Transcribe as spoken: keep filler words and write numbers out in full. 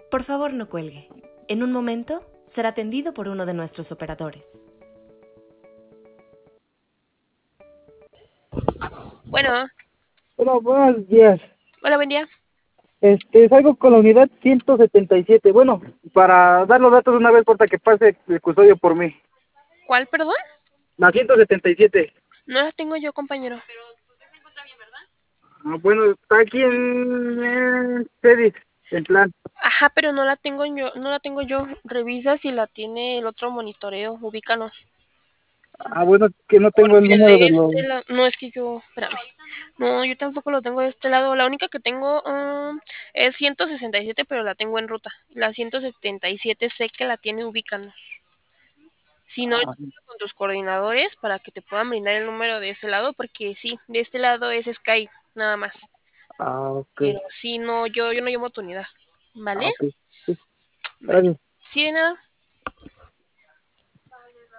Por favor, no cuelgue. En un momento será atendido por uno de nuestros operadores. Bueno, Hola, buenos días. hola, buen día. Este, salgo con la unidad ciento setenta y siete. Bueno, para dar los datos de una vez, porta que pase el custodio por mí. ¿Cuál, perdón? La ciento setenta y siete. No la tengo yo, compañero. Ah, bueno, está aquí en, en Cedis, en plan. Ajá, pero no la tengo yo, no la tengo yo. Revisa si la tiene el otro monitoreo, ubícanos. Ah, bueno, que no tengo el Porque número de de los... este lado, no es que yo, espérame. No, yo tampoco lo tengo de este lado. La única que tengo um, es ciento sesenta y siete, pero la tengo en ruta. La ciento setenta y siete sé que la tiene, ubícanos. Si no, Ah, con tus coordinadores para que te puedan brindar el número de ese lado, porque sí, de este lado es Sky, nada más. ah, ok. Pero sí, no, yo, yo no llevo tu unidad. ¿Vale? Ah, ok. Sí, Vale. gracias. Sí, de nada.